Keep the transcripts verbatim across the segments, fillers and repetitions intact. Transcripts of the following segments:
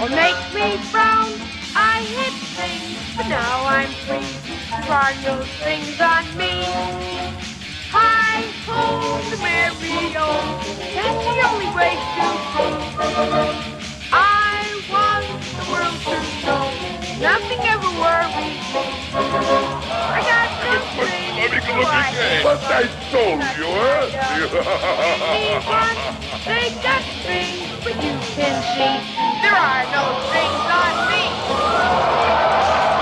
make me frown. I hit things, but now I'm free. Try those things on me. Hi ho, the merry-o, it's the only way to go. I want the world to know nothing ever worries me. I got some things Let me so look I again. can What I told you, Anyone, they got strings, but you can see there are no strings on me.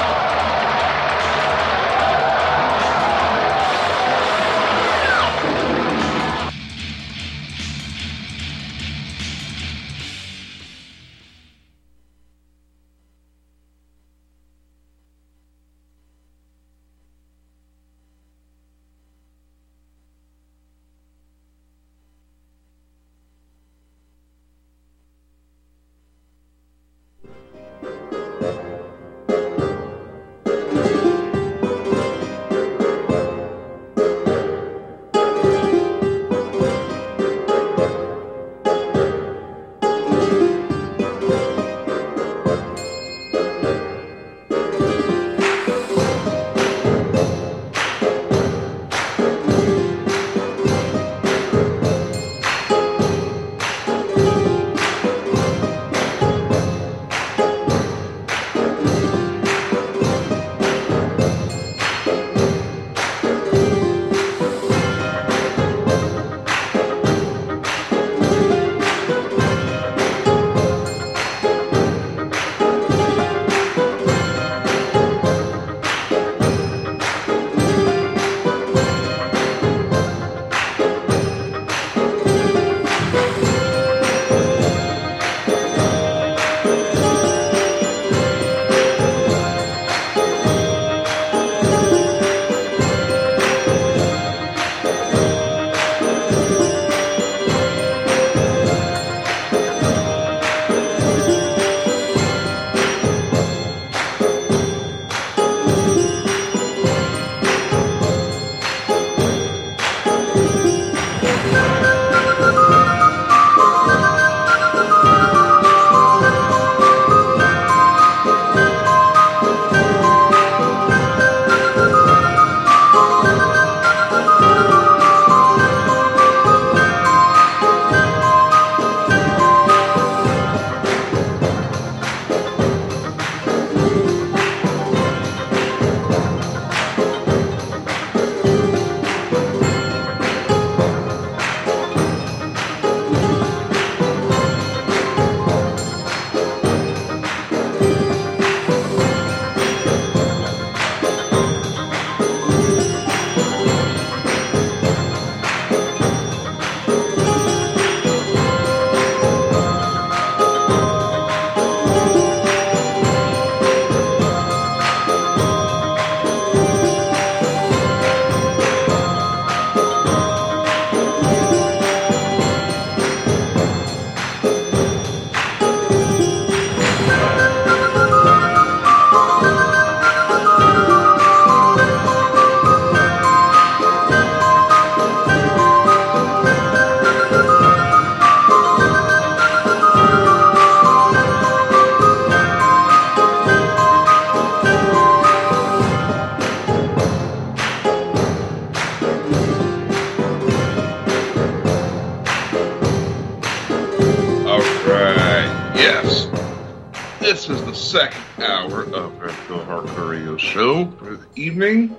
This is the second hour of the Hardcore Radio Show for the evening.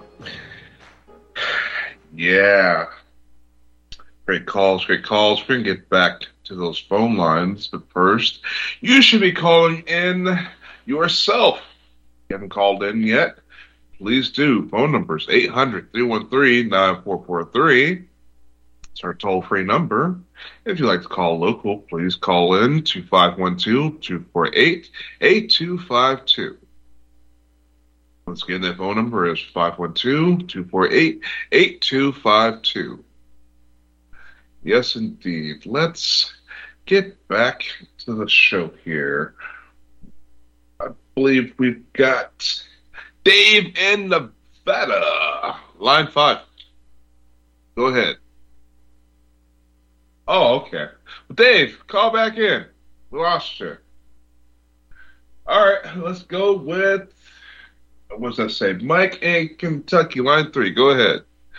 Yeah. Great calls, great calls. We're going to get back to those phone lines, but first, you should be calling in yourself. If you haven't called in yet, please do. Phone numbers eight hundred, three one three, nine four four three. It's our toll-free number. If you'd like to call local, please call in to five one two, two four eight, eight two five two. Once again, that phone number is five one two, two four eight, eight two five two. Yes, indeed. Let's get back to the show here. I believe we've got Dave in Nevada. Line five. Go ahead. Oh, okay. Well, Dave, call back in. We lost you. All right, let's go with, what does that say? Mike in Kentucky, line three. Go ahead.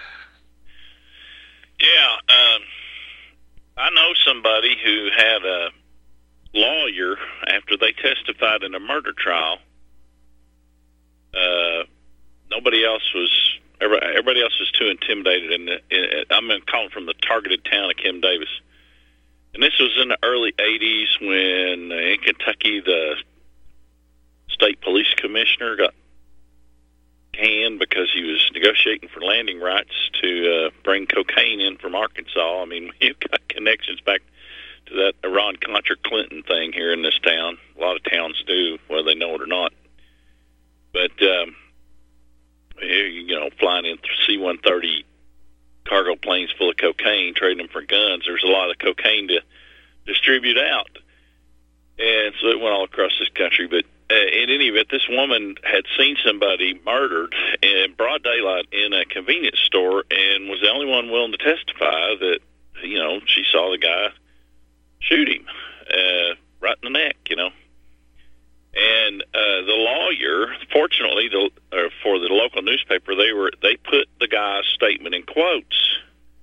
Yeah, um, I know somebody who had a lawyer after they testified in a murder trial. Uh, nobody else was. Everybody else was too intimidated. And I'm calling from the targeted town of Kim Davis. And this was in the early eighties when uh, in Kentucky the state police commissioner got canned because he was negotiating for landing rights to uh, bring cocaine in from Arkansas. I mean, you've got connections back to that Iran-Contra Clinton thing here in this town. A lot of towns do, whether they know it or not. But, um, you know, flying in C one thirty cargo planes full of cocaine, trading them for guns, there's a lot of cocaine to distribute out. And so it went all across this country. But uh, in any event, this woman had seen somebody murdered in broad daylight in a convenience store and was the only one willing to testify that, you know, she saw the guy shoot him uh, right in the neck, you know. And uh, the lawyer, fortunately, the, uh, for the local newspaper, they were they put the guy's statement in quotes,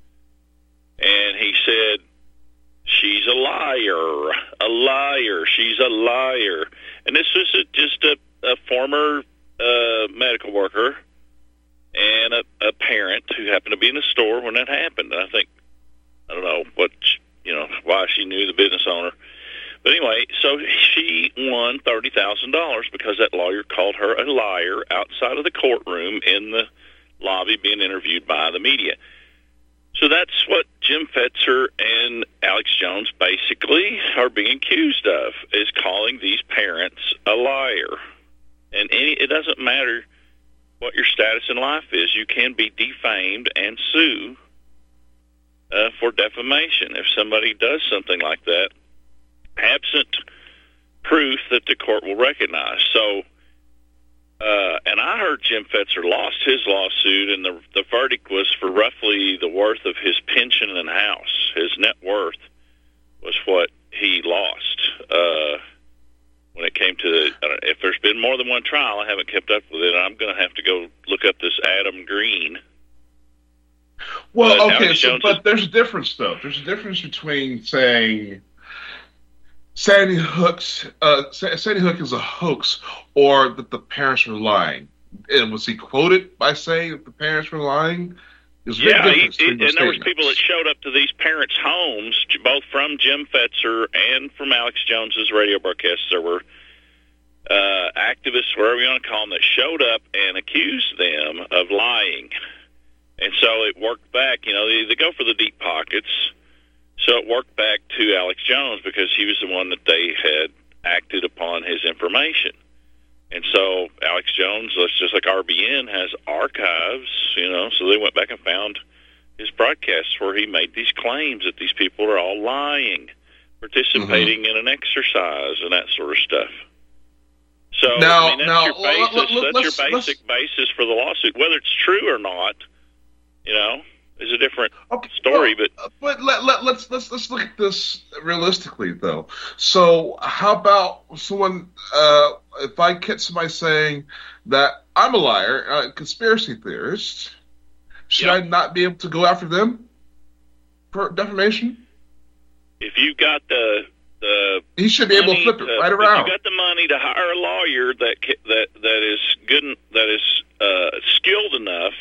and he said, "She's a liar, a liar. She's a liar." And this was a, just a, a former uh, medical worker and a, a parent who happened to be in the store when that happened. And I think I don't know what you know why she knew the business owner. But anyway, so she won thirty thousand dollars because that lawyer called her a liar outside of the courtroom in the lobby being interviewed by the media. So that's what Jim Fetzer and Alex Jones basically are being accused of, is calling these parents a liar. And any, it doesn't matter what your status in life is. You can be defamed and sue uh, for defamation if somebody does something like that, absent proof that the court will recognize. So, uh, and I heard Jim Fetzer lost his lawsuit, and the the verdict was for roughly the worth of his pension and house. His net worth was what he lost. Uh, when it came to, the, I don't know, if there's been more than one trial, I haven't kept up with it. I'm going to have to go look up this Adam Green. Well, uh, okay, so, but is, there's a difference, though. There's a difference between saying Sandy Hook's uh, Sandy Hook is a hoax, or that the parents are lying. And was he quoted by saying that the parents were lying? There's a yeah, big he, difference he, between and those there was statements. people that showed up to these parents' homes, both from Jim Fetzer and from Alex Jones's radio broadcasts. There were uh, activists, whatever you want to call them, that showed up and accused them of lying. And so it worked back. You know, they, they go for the deep pockets. So it worked back to Alex Jones because he was the one that they had acted upon his information. And so Alex Jones, just like R B N, has archives, you know, so they went back and found his broadcasts where he made these claims that these people are all lying, participating mm-hmm. in an exercise and that sort of stuff. So now, I mean, that's now, your basis, let, let, that's your basic let's... basis for the lawsuit. Whether it's true or not, you know, is a different okay, story. Well, but but let, let, let's let's let's look at this realistically, though. So, how about someone? Uh, if I catch somebody saying that I'm a liar, a conspiracy theorist, should yep. I not be able to go after them for defamation? If you got the the he should be able to flip it to, right around. If you got the money to hire a lawyer that that that is good, that is uh, skilled enough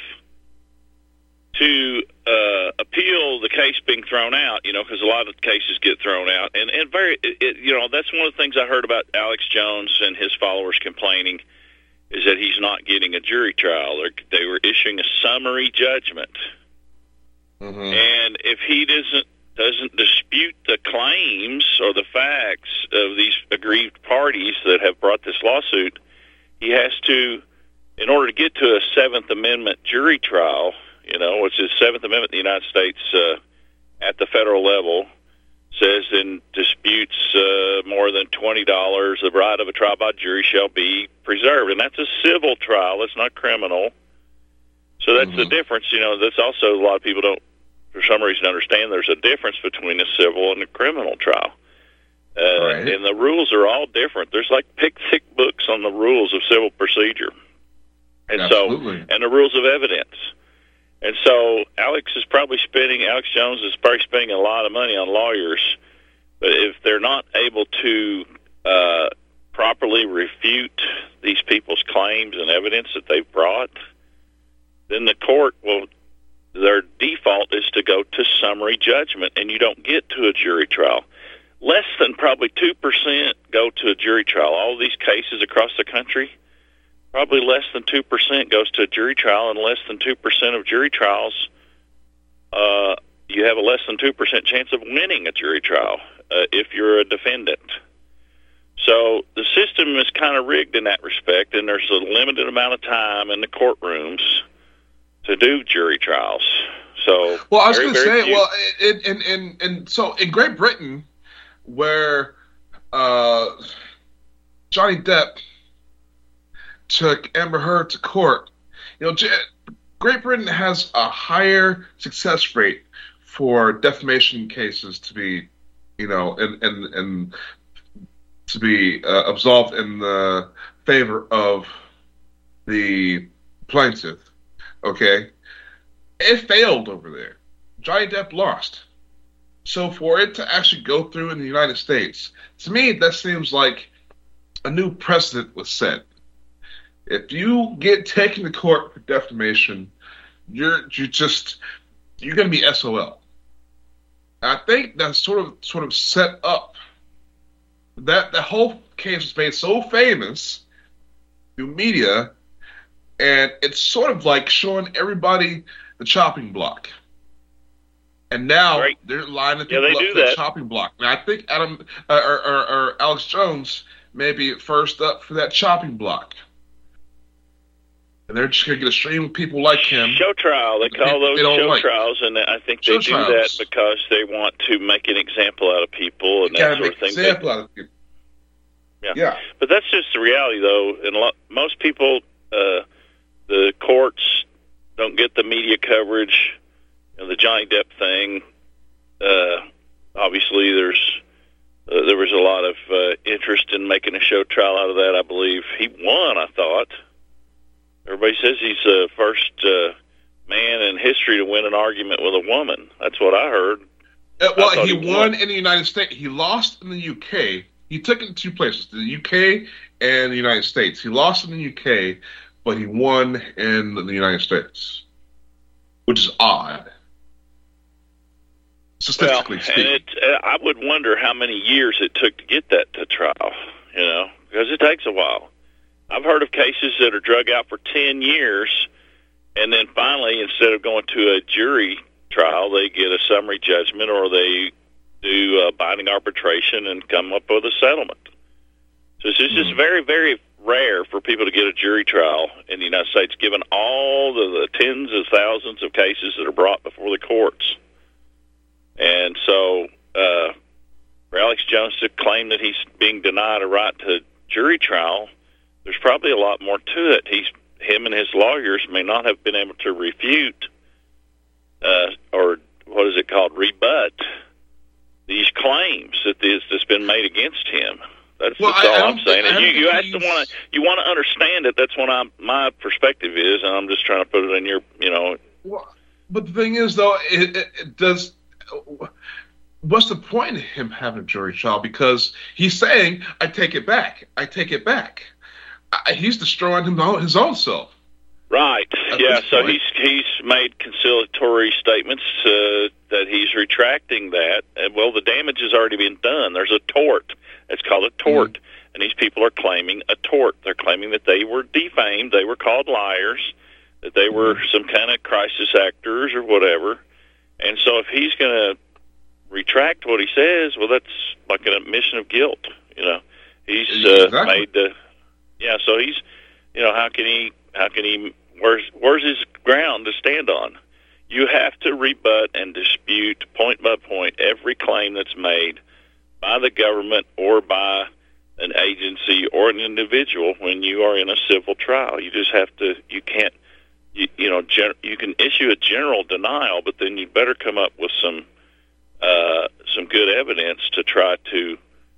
to uh, appeal the case being thrown out, you know, because a lot of cases get thrown out, and and very, it, it, you know, that's one of the things I heard about Alex Jones and his followers complaining is that he's not getting a jury trial. They're, they were issuing a summary judgment, mm-hmm. and if he doesn't doesn't dispute the claims or the facts of these aggrieved parties that have brought this lawsuit, he has to, in order to get to a Seventh Amendment jury trial, you know, which is Seventh Amendment in the United States uh, at the federal level, says in disputes uh, more than twenty dollars, the right of a trial by jury shall be preserved. And that's a civil trial. It's not criminal. So that's mm-hmm. the difference. You know, that's also, a lot of people don't, for some reason, understand there's a difference between a civil and a criminal trial. Uh, right. And the rules are all different. There's like pick thick books on the rules of civil procedure. And Absolutely. so, and the rules of evidence. And so Alex is probably spending, Alex Jones is probably spending a lot of money on lawyers, but if they're not able to uh, properly refute these people's claims and evidence that they've brought, then the court will, their default is to go to summary judgment, and you don't get to a jury trial. Less than probably two percent go to a jury trial. All of these cases across the country, probably less than two percent goes to a jury trial, and less than two percent of jury trials, uh, you have a less than two percent chance of winning a jury trial uh, if you're a defendant. So the system is kind of rigged in that respect, and there's a limited amount of time in the courtrooms to do jury trials. So, well, I was very, going to say, few. well, in, in, in, in, so in Great Britain, where uh, Johnny Depp took Amber Heard to court, you know, Great Britain has a higher success rate for defamation cases to be, you know, and and, and to be uh, absolved in the favor of the plaintiff. Okay, it failed over there. Johnny Depp lost. So for it to actually go through in the United States, to me, that seems like a new precedent was set. If you get taken to court for defamation, you're you just you're going to be S O L. I think that's sort of sort of set up. That the whole case was made so famous through media, and it's sort of like showing everybody the chopping block. And now right. they're lining yeah, people they up do for the that. chopping block. And I think Adam uh, or, or, or Alex Jones may be first up for that chopping block. And they're just going to get a stream of people like him. Show trial. They call those they show like. trials, and I think they Show do trials. that because they want to make an example out of people and You that gotta sort make of thing. an example out of people. Yeah. Yeah. But that's just the reality, though. And a lot, most people, uh, the courts don't get the media coverage. You know, the Johnny Depp thing, uh, obviously there's uh, there was a lot of uh, interest in making a show trial out of that, I believe. He won, I thought. Everybody says he's the first uh, man in history to win an argument with a woman. That's what I heard. Uh, well, I he, he won, won in the United States. He lost in the U K. He took it to two places, the U K and the United States. He lost in the U K, but he won in the United States, which is odd. Statistically well, speaking. and it, uh, I would wonder how many years it took to get that to trial, you know, because it takes a while. I've heard of cases that are drug out for ten years, and then finally, instead of going to a jury trial, they get a summary judgment or they do a binding arbitration and come up with a settlement. So it's just mm-hmm. very, very rare for people to get a jury trial in the United States, given all the, the tens of thousands of cases that are brought before the courts. And so uh, for Alex Jones to claim that he's being denied a right to jury trial, there's probably a lot more to it. He's him and his lawyers may not have been able to refute uh, or what is it called, rebut these claims that this has been made against him. That's, well, that's I, all I I'm saying. Think, and you, you have he's... to want to you want to understand it. That's what I'm, my perspective is, and I'm just trying to put it in your, you know. Well, but the thing is, though, it, it, it does. What's the point of him having a jury trial? Because he's saying, "I take it back. I take it back." I, he's destroying him, his own self. Right. At yeah. So point. he's he's made conciliatory statements uh, that he's retracting that. And, well, the damage has already been done. There's a tort. It's called a tort, mm-hmm. and these people are claiming a tort. They're claiming that they were defamed, they were called liars, that they were mm-hmm. some kind of crisis actors or whatever. And so if he's going to retract what he says, well, that's like an admission of guilt. You know, he's uh, exactly. made the yeah. So he's, you know, how can he? How can he? Where's where's his ground to stand on? You have to rebut and dispute point by point every claim that's made by the government or by an agency or an individual when you are in a civil trial. You just have to. You can't. You, you know, gen, you can issue a general denial, but then you better come up with some uh, some good evidence to try to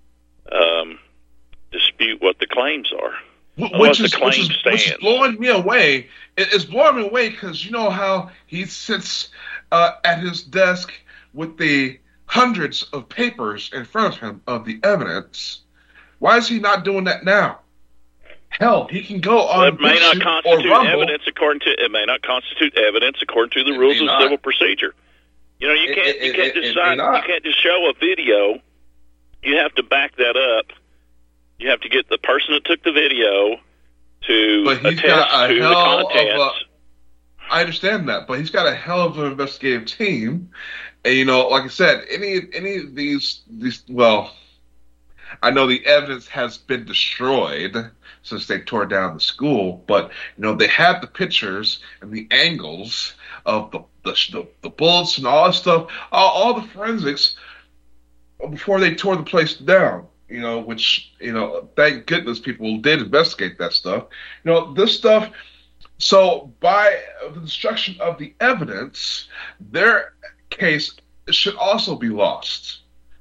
um, dispute what the claims are. Which is, the claim which, is, which is blowing me away. It, it's blowing me away because you know how he sits uh, at his desk with the hundreds of papers in front of him of the evidence. Why is he not doing that now? Hell, he can go on. Well, it may not constitute or evidence according to it may not constitute evidence according to the it rules of not. civil procedure. You know, you It, can't it, you can't it, decide it, you can't just show a video. You have to back that up. You have to get the person that took the video to but he's attest got a to the hell contents. of a, I understand that, but he's got a hell of an investigative team. And you know, like I said, any any of these these well, I know the evidence has been destroyed since they tore down the school, but you know they had the pictures and the angles of the the, the, the bullets and all that stuff, all, all the forensics before they tore the place down. You know, which, you know, thank goodness people did investigate that stuff. You know, this stuff, so by the destruction of the evidence, their case should also be lost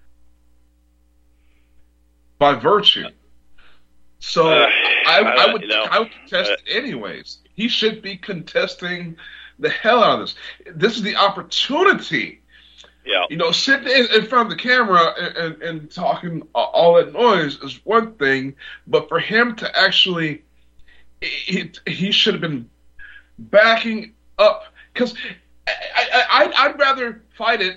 by virtue. So Uh, I, I would you know, I would contest uh, it anyways. He should be contesting the hell out of this. This is the opportunity. Yeah. You know, sitting in, in front of the camera and, and, and talking all that noise is one thing, but for him to actually, he, he should have been backing up. Because I, I, I, I'd rather fight it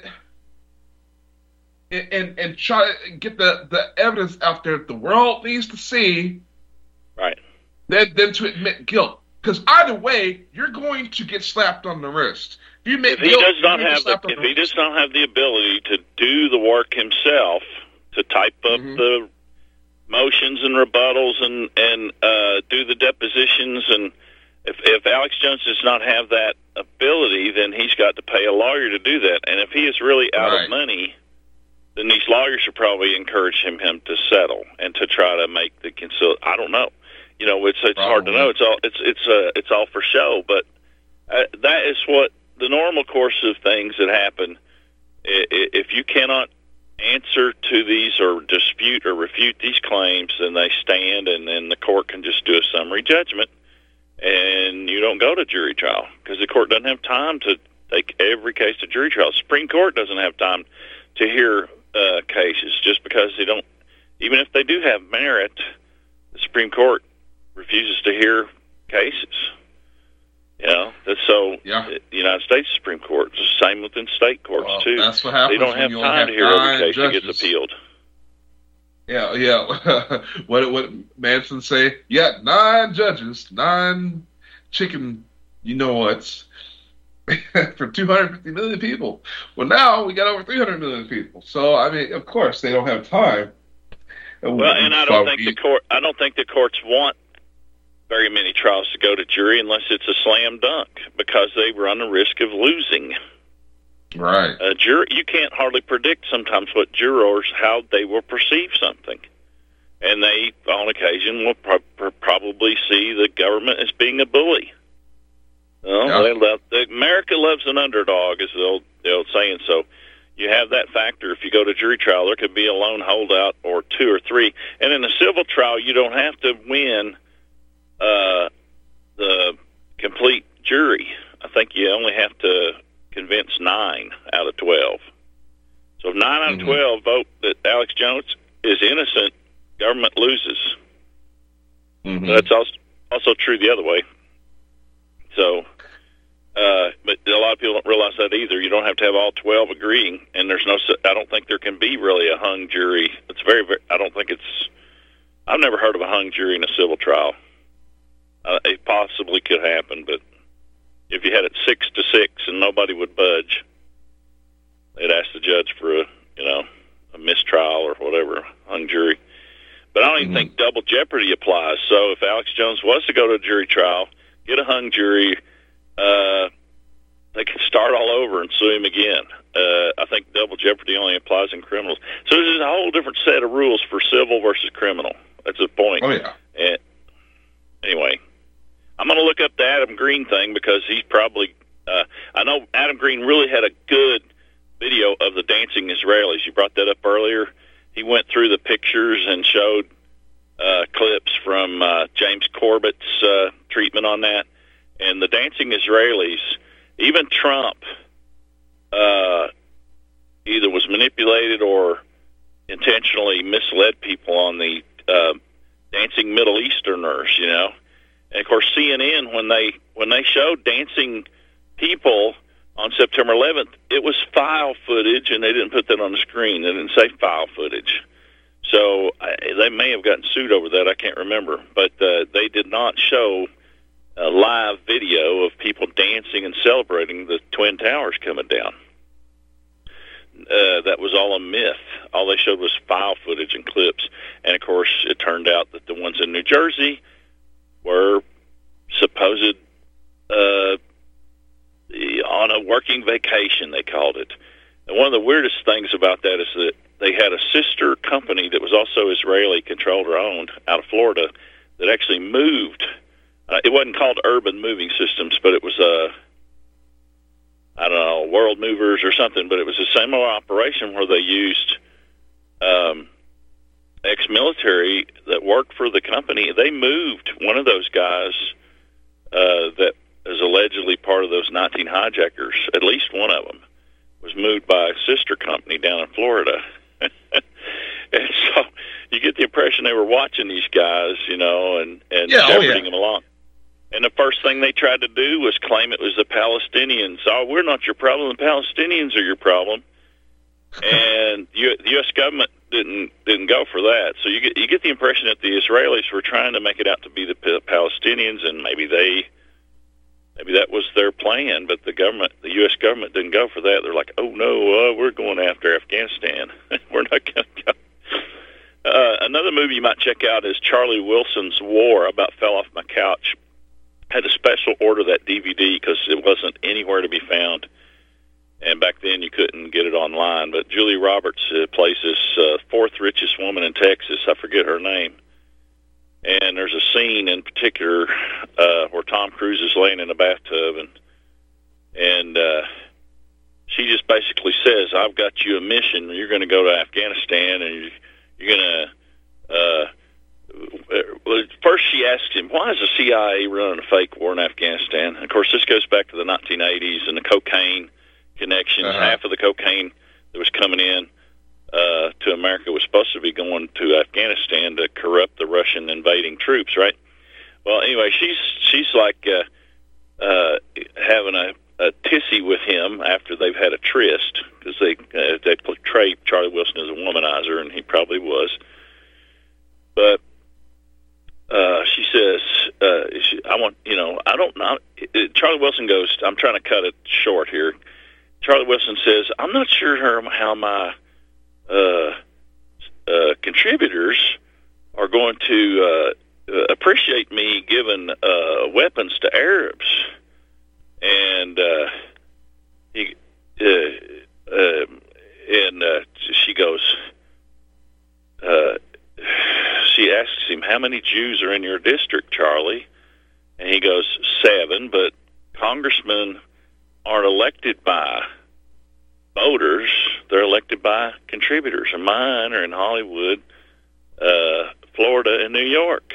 and, and, and try to get the, the evidence out there that the world needs to see, Right. than, than to admit guilt. Because either way, you're going to get slapped on the wrist. If, you If he guilt, does not you're gonna have get the, slapped on if the he does wrist. not have the ability to do the work himself, to type up Mhm. the motions and rebuttals and and uh, do the depositions, and if if Alex Jones does not have that ability, then he's got to pay a lawyer to do that. And if he is really out Right. of money, then these lawyers should probably encourage him him to settle and to try to make the concil. I don't know. You know, it's it's hard to know. It's all it's it's uh, it's all for show, but uh, that is what the normal course of things that happen. I- i- If you cannot answer to these or dispute or refute these claims, then they stand, and then the court can just do a summary judgment, and you don't go to jury trial because the court doesn't have time to take every case to jury trial. Supreme Court doesn't have time to hear uh, cases just because they don't. Even if they do have merit, the Supreme Court refuses to hear cases. You know, that's so Yeah. the United States Supreme Court. It's the same within state courts Well, too. that's what happens They don't when have you only time have to hear every nine case that judges. gets appealed. Yeah, yeah. what what Manson say? Yeah, nine judges, nine chicken. You know what? For two hundred fifty million people. Well, now we got over three hundred million people. So I mean, of course, they don't have time. Well, and I don't think the court. I don't think the courts want very many trials to go to jury unless it's a slam dunk, because they run the risk of losing. Right. A jury, you can't hardly predict sometimes what jurors, how they will perceive something. And they, on occasion, will pro- pro- probably see the government as being a bully. Well, Yeah. they love, the, America loves an underdog, is the old, the old saying. So you have that factor. If you go to jury trial, there could be a lone holdout or two or three. And in a civil trial, you don't have to win uh, the complete jury. I think you only have to convince nine out of twelve. So if nine out of Mhm. twelve vote that Alex Jones is innocent, government loses. Mhm. That's also also true the other way. So, uh, but a lot of people don't realize that either. You don't have to have all twelve agreeing, and there's no. I don't think there can be really a hung jury. It's very, very. I don't think it's. I've never heard of a hung jury in a civil trial. Uh, it possibly could happen, but if you had it six to six and nobody would budge, they'd ask the judge for a, you know, a mistrial or whatever, hung jury. But I don't even Mhm. think double jeopardy applies. So if Alex Jones was to go to a jury trial, get a hung jury, uh, they can start all over and sue him again. Uh, I think double jeopardy only applies in criminals. So there's a whole different set of rules for civil versus criminal. That's the point. Oh yeah. And anyway, I'm going to look up the Adam Green thing because he's probably. Uh, I know Adam Green really had a good video of the dancing Israelis. You brought that up earlier. he went through the pictures and showed uh, clips from uh, James Corbett's uh, treatment on that. And the dancing Israelis, even Trump, uh, either was manipulated or intentionally misled people on the uh, dancing Middle Easterners, you know. And of course, C N N, when they when they showed dancing people on September eleventh, it was file footage, and they didn't put that on the screen. They didn't say file footage. So I, they may have gotten sued over that. I can't remember. But uh, they did not show a live video of people dancing and celebrating the Twin Towers coming down. Uh, that was all a myth. All they showed was file footage and clips. And, of course, it turned out that the ones in New Jersey were supposed uh, on a working vacation, they called it. And one of the weirdest things about that is that they had a sister company that was also Israeli-controlled or owned out of Florida that actually moved. Uh, it wasn't called Urban Moving Systems, but it was a... Uh, I don't know, World Movers or something, but it was a similar operation where they used um, ex-military that worked for the company. They moved one of those guys uh, that is allegedly part of those nineteen hijackers. At least one of them was moved by a sister company down in Florida. And so you get the impression they were watching these guys, you know, and, and yeah, shepherding oh, yeah. them along. And the first thing they tried to do was claim it was the Palestinians. Oh, we're not your problem. The Palestinians are your problem. And you, the U S government didn't didn't go for that. So you get you get the impression that the Israelis were trying to make it out to be the Palestinians, and maybe they maybe that was their plan. But the government, the U S government, didn't go for that. They're like, oh no, uh, we're going after Afghanistan. We're not going to go. Uh, another movie you might check out is Charlie Wilson's War. About fell off my couch. Had to special order that D V D because it wasn't anywhere to be found. And back then you couldn't get it online. But Julie Roberts uh, plays this uh, fourth richest woman in Texas. I forget her name. And there's a scene in particular uh, where Tom Cruise is laying in a bathtub, and and uh, she just basically says, "I've got you a mission. You're going to go to Afghanistan, and you're going to." Uh, First, she asks him, why is the C I A running a fake war in Afghanistan? And of course, this goes back to the nineteen eighties and the cocaine connections. Uh-huh. Half of the cocaine that was coming in uh, to America was supposed to be going to Afghanistan to corrupt the Russian invading troops, right? Well, anyway, she's she's like uh, uh, having a, a tissy with him after they've had a tryst, because they, uh, they portray Charlie Wilson as a womanizer, and he probably was. But Uh, she says, uh, she, I want, you know, I don't know. Charlie Wilson goes, I'm trying to cut it short here. Charlie Wilson says, I'm not sure how my uh, uh, contributors are going to uh, appreciate me giving uh, weapons to Arabs. And uh, he, uh, uh, and uh, she goes, uh, she asks him, how many Jews are in your district, Charlie? And he goes, seven, but congressmen aren't elected by voters. They're elected by contributors. And mine are in Hollywood, uh, Florida, and New York.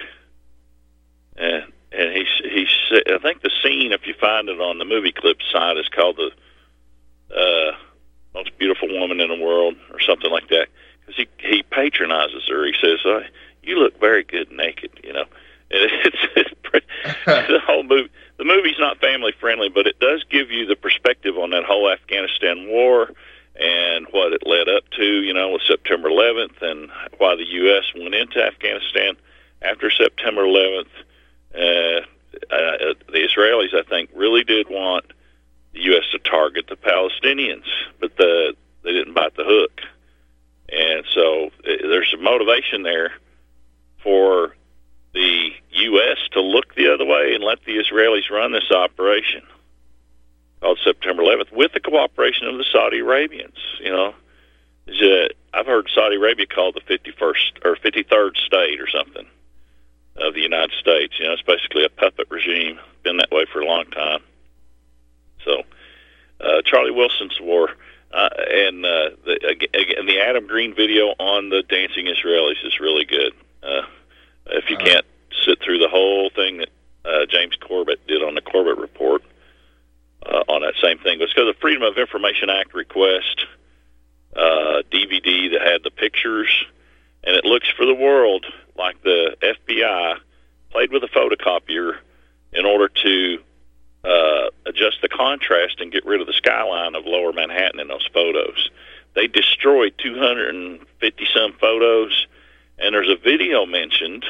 And and he, he said, I think the scene, if you find it on the movie clip site, is called the uh, Most Beautiful Woman in the World or something like that. Because he, he patronizes her. He says, uh, you look very good naked, you know. And it's, it's pretty, the whole movie. The movie's not family friendly, but it does give you the perspective on that whole Afghanistan war and what it led up to, you know, with September eleventh, and why the U S went into Afghanistan after September eleventh. Uh, uh, the Israelis, I think, really did want the U S to target the Palestinians, but the, they didn't bite the hook. And so uh, there's some motivation there for the U S to look the other way and let the Israelis run this operation called September eleventh with the cooperation of the Saudi Arabians. You know, uh, I've heard Saudi Arabia called the fifty-first or fifty-third state or something of the United States. You know, it's basically a puppet regime. Been that way for a long time. So, uh, Charlie Wilson's War. Uh, and uh, the, again, the Adam Green video on the Dancing Israelis is really good. Uh, if you can't sit through the whole thing that uh, James Corbett did on the Corbett Report uh, on that same thing, it's because the Freedom of Information Act request uh, D V D that had the pictures, and it looks for the world like the F B I played with a photocopier in order to uh, adjust the contrast and get rid of the skyline of Lower Manhattan in those photos. They destroyed two hundred fifty some photos, and there's a video mentioned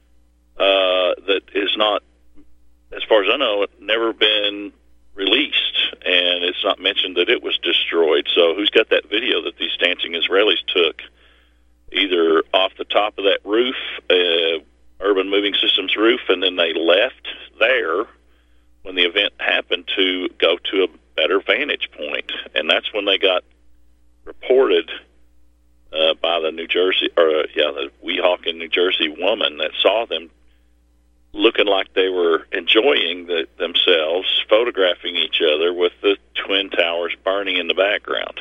uh, that is not, as far as I know, never been released, and it's not mentioned that it was destroyed. So who's got that video that these Dancing Israelis took, either off the top of that roof, uh, Urban Moving Systems roof, and then they left there when the event happened to go to a better vantage point, and that's when they got reported uh, by the New Jersey, or uh, yeah, the Weehawken, New Jersey woman that saw them looking like they were enjoying the, themselves, photographing each other with the Twin Towers burning in the background.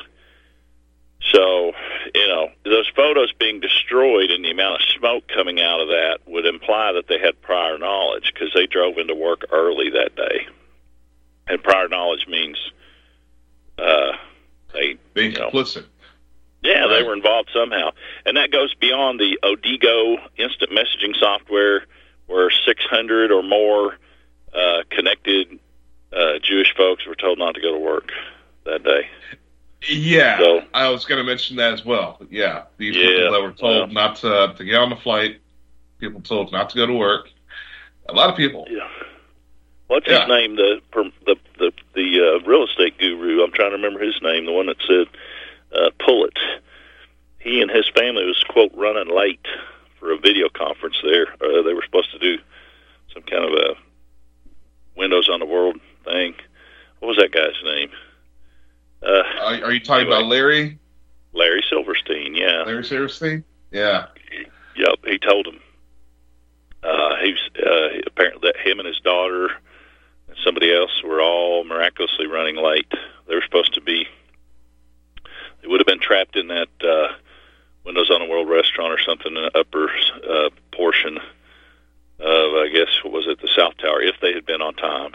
So, you know, those photos being destroyed and the amount of smoke coming out of that would imply that they had prior knowledge, because they drove into work early that day. And prior knowledge means uh, they... Being you know, complicit. Yeah, right. They were involved somehow. And that goes beyond the Odigo instant messaging software, where six hundred or more uh, connected uh, Jewish folks were told not to go to work that day. Yeah, so, I was going to mention that as well. Yeah, these yeah, people that were told well, not to, to get on the flight, people told not to go to work. A lot of people. Yeah. What's yeah. his name? The the the, the uh, real estate guru. I'm trying to remember his name. The one that said uh, pull it. He and his family was, quote, running late for a video conference there. Uh, they were supposed to do some kind of a Windows on the World thing. What was that guy's name? Uh, are, are you talking anyway, about Larry? Larry Silverstein, yeah. Larry Silverstein? Yeah. Yep, he told him. Uh, he's uh, apparently that him and his daughter and somebody else were all miraculously running late. They were supposed to be, they would have been trapped in that uh, Windows on the World restaurant or something in the upper uh, portion of, I guess, what was it, the South Tower, if they had been on time.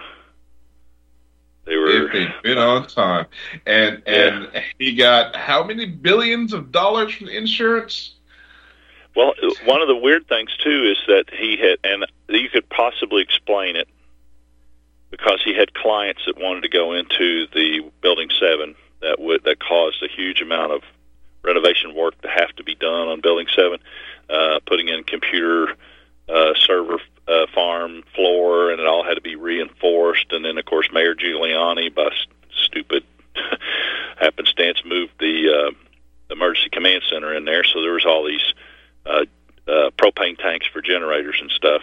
They were, if they'd been on time. And and yeah. he got how many billions of dollars from insurance? Well, one of the weird things, too, is that he had, and you could possibly explain it, because he had clients that wanted to go into the Building seven that would that caused a huge amount of renovation work to have to be done on Building seven, uh, putting in computer uh, server uh, farm floor, and it all had to be reinforced. And then, of course, Mayor Giuliani, by st- stupid happenstance, moved the uh, emergency command center in there, so there was all these uh, uh, propane tanks for generators and stuff.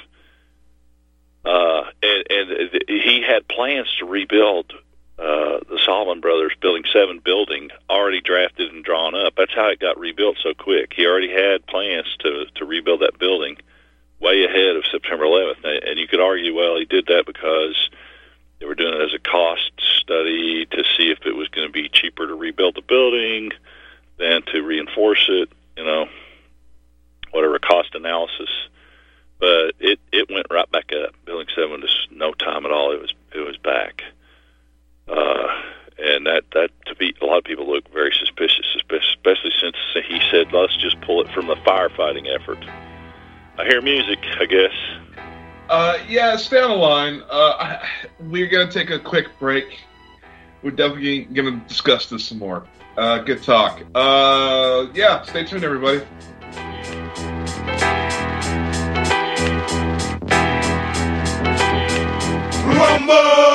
Uh, and, and he had plans to rebuild uh, the Solomon Brothers Building seven building, already drafted and drawn up. That's how it got rebuilt so quick. He already had plans to, to rebuild that building way ahead of September eleventh. And you could argue, well, he did that because they were doing it as a cost study to see if it was going to be cheaper to rebuild the building than to reinforce it, you know, whatever cost analysis. But it, it went right back up. Building seven, just no time at all. It was it was back, uh, and that that to be a lot of people look very suspicious, especially since he said, "Let's just pull it from the firefighting effort." I hear music, I guess. Uh, yeah, stay on the line. Uh, I, we're gonna take a quick break. We're definitely gonna discuss this some more. Uh, good talk. Uh, yeah, stay tuned, everybody. Rumble!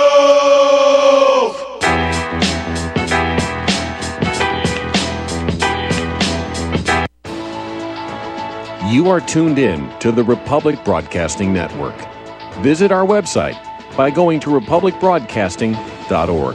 You are tuned in to the Republic Broadcasting Network. Visit our website by going to republic broadcasting dot org.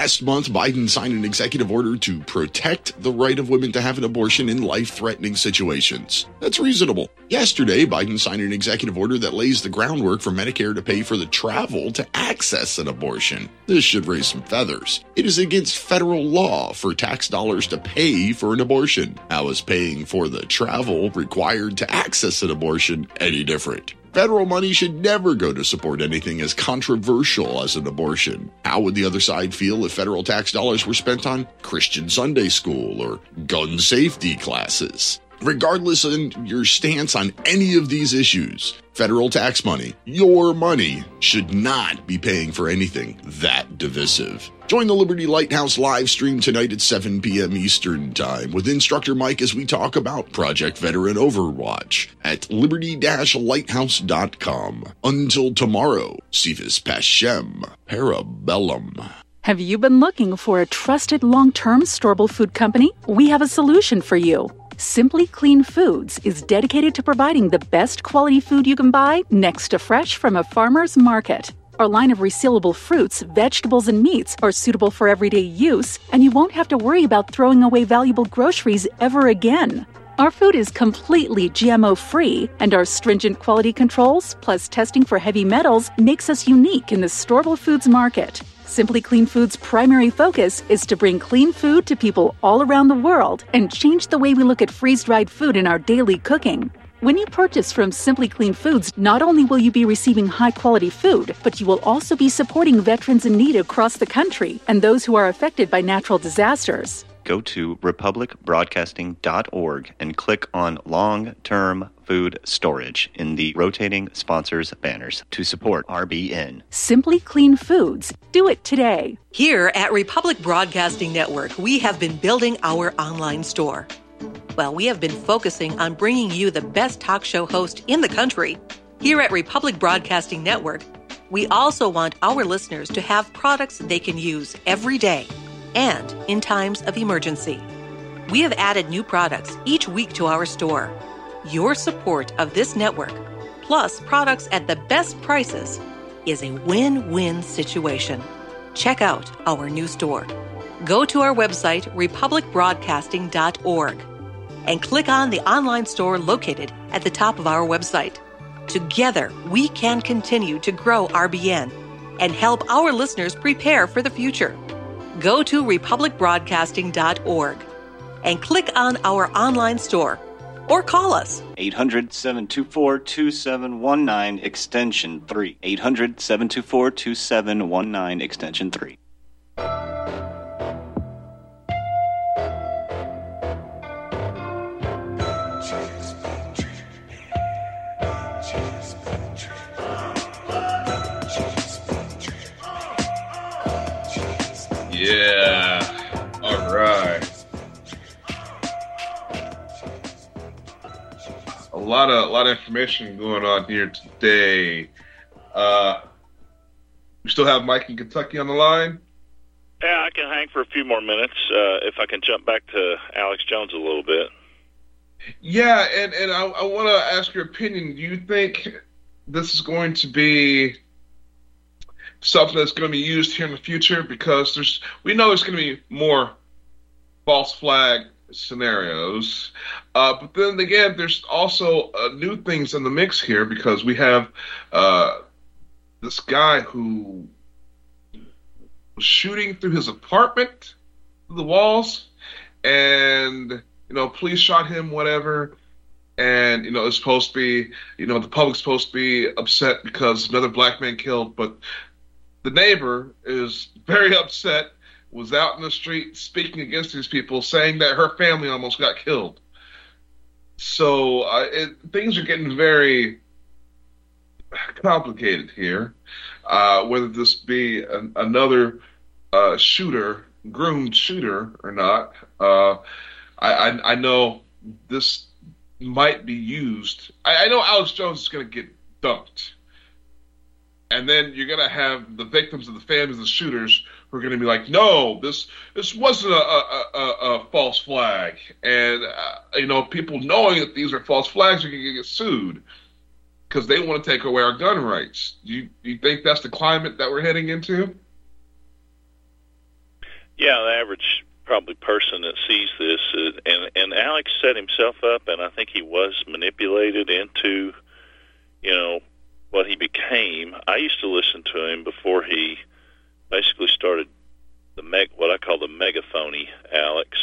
Last month, Biden signed an executive order to protect the right of women to have an abortion in life-threatening situations. That's reasonable. Yesterday, Biden signed an executive order that lays the groundwork for Medicare to pay for the travel to access an abortion. This should raise some feathers. It is against federal law for tax dollars to pay for an abortion. How is paying for the travel required to access an abortion any different? Federal money should never go to support anything as controversial as an abortion. How would the other side feel if federal tax dollars were spent on Christian Sunday school or gun safety classes? Regardless of your stance on any of these issues, federal tax money, your money, should not be paying for anything that divisive. Join the Liberty Lighthouse live stream tonight at seven p.m. Eastern Time with Instructor Mike as we talk about Project Veteran Overwatch at liberty dash lighthouse dot com. Until tomorrow, Cephas Pashem, Parabellum. Have you been looking for a trusted long-term storable food company? We have a solution for you. Simply Clean Foods is dedicated to providing the best quality food you can buy next to fresh from a farmer's market. Our line of resealable fruits, vegetables, and meats are suitable for everyday use, and you won't have to worry about throwing away valuable groceries ever again. Our food is completely G M O-free, and our stringent quality controls, plus testing for heavy metals, makes us unique in the storable foods market. Simply Clean Foods' primary focus is to bring clean food to people all around the world and change the way we look at freeze-dried food in our daily cooking. When you purchase from Simply Clean Foods, not only will you be receiving high-quality food, but you will also be supporting veterans in need across the country and those who are affected by natural disasters. Go to republic broadcasting dot org and click on Long-Term Food Storage in the rotating sponsors banners to support R B N. Simply Clean Foods. Do it today. Here at Republic Broadcasting Network, we have been building our online store. Well, we have been focusing on bringing you the best talk show host in the country. Here at Republic Broadcasting Network, we also want our listeners to have products they can use every day and in times of emergency. We have added new products each week to our store. Your support of this network, plus products at the best prices, is a win-win situation. Check out our new store. Go to our website, republic broadcasting dot org, and click on the online store located at the top of our website. Together, we can continue to grow R B N and help our listeners prepare for the future. Go to republic broadcasting dot org and click on our online store or call us. eight hundred, seven two four, two seven one nine, extension three. eight hundred, seven two four, two seven one nine, extension three. Yeah. All right. A lot of a lot of information going on here today. Uh, we still have Mike in Kentucky on the line. Yeah, I can hang for a few more minutes uh, if I can jump back to Alex Jones a little bit. Yeah, and, and I, I want to ask your opinion. Do you think this is going to be something that's going to be used here in the future? Because there's, we know there's going to be more false flag scenarios. Uh, but then again, there's also uh, new things in the mix here because we have uh, this guy who was shooting through his apartment, through the walls, and, you know, police shot him, whatever. And, you know, it's supposed to be, you know, the public's supposed to be upset because another black man killed, but the neighbor is very upset, was out in the street speaking against these people, saying that her family almost got killed. So uh, it, things are getting very complicated here. Uh, whether this be an, another uh, shooter, groomed shooter or not, uh, I, I, I know this might be used. I, I know Alex Jones is going to get dumped. And then you're going to have the victims of the families of the shooters who are going to be like, no, this this wasn't a, a, a, a false flag. And, uh, you know, people knowing that these are false flags are going to get sued because they want to take away our gun rights. Do you, do you think that's the climate that we're heading into? Yeah, the average probably person that sees this, uh, and and Alex set himself up, and I think he was manipulated into, you know, what he became. I used to listen to him before he basically started the meg, what I call the megaphony Alex.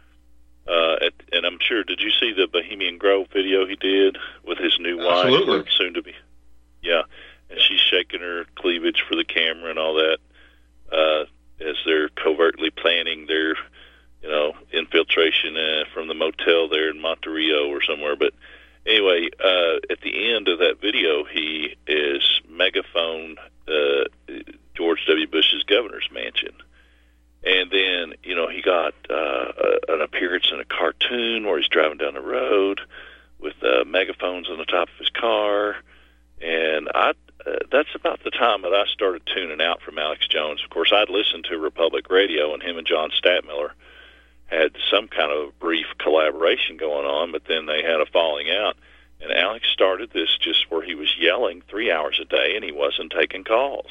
Uh, at, and I'm sure, did you see the Bohemian Grove video he did with his new Absolutely. wife, soon to be? Yeah, and she's shaking her cleavage for the camera and all that, uh, as they're covertly planning their, you know, infiltration uh, from the motel there in Monterio or somewhere. But anyway, uh, at the end of that video, he is megaphone uh, George W. Bush's governor's mansion. And then, you know, he got uh, an appearance in a cartoon where he's driving down the road with uh, megaphones on the top of his car. And I, uh, that's about the time that I started tuning out from Alex Jones. Of course, I'd listened to Republic Radio, and him and John Stadtmiller had some kind of brief collaboration going on, but then they had a falling out. And Alex started this just where he was yelling three hours a day, and he wasn't taking calls.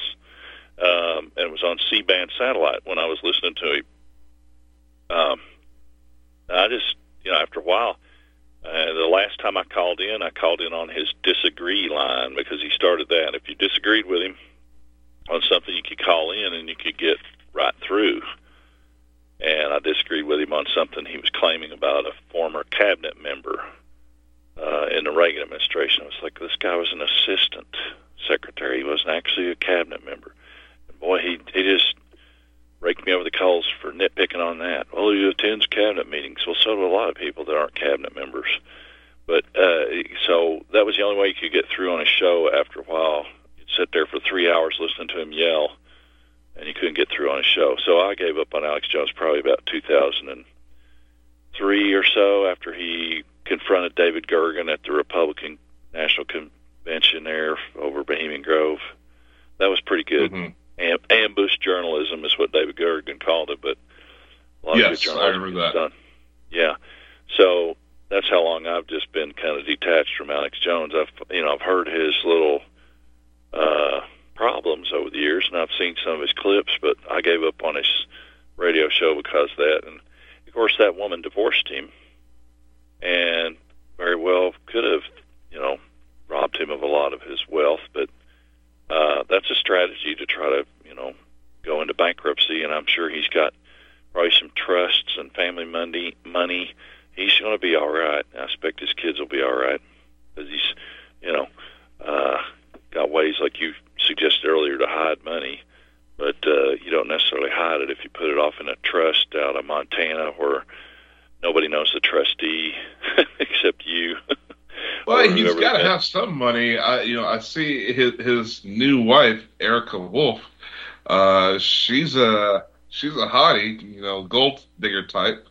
Um, and it was on C-band satellite when I was listening to him. Um, I just, you know, after a while, uh, the last time I called in, I called in on his disagree line because he started that. If you disagreed with him on something, you could call in and you could get right through. And I disagreed with him on something he was claiming about a former cabinet member uh, in the Reagan administration. I was like, this guy was an assistant secretary. He wasn't actually a cabinet member. Boy, he he just raked me over the coals for nitpicking on that. Well, he attends cabinet meetings. Well, so do a lot of people that aren't cabinet members. But uh, so that was the only way you could get through on a show. After a while, you'd sit there for three hours listening to him yell, and you couldn't get through on a show. So I gave up on Alex Jones probably about two thousand three or so, after he confronted David Gergen at the Republican National Convention there over Bohemian Grove. That was pretty good. Mm-hmm. Am- ambush journalism is what David Gergen called it, but a lot yes, of good journalism I remember that. done. Yeah, so that's how long I've just been kind of detached from Alex Jones. I've you know I've heard his little uh, problems over the years, and I've seen some of his clips, but I gave up on his radio show because of that. And of course, that woman divorced him, and very well could have you know robbed him of a lot of his wealth, but. Uh, that's a strategy to try to, you know, go into bankruptcy, and I'm sure he's got probably some trusts and family money. Money, he's going to be all right. I expect his kids will be all right because he's, you know, uh, got ways like you suggested earlier to hide money, but uh, you don't necessarily hide it if you put it off in a trust out of Montana where nobody knows the trustee except you. Well, he's got to have some money. I, you know, I see his his new wife, Erica Wolf. Uh, she's a she's a hottie, you know, gold digger type.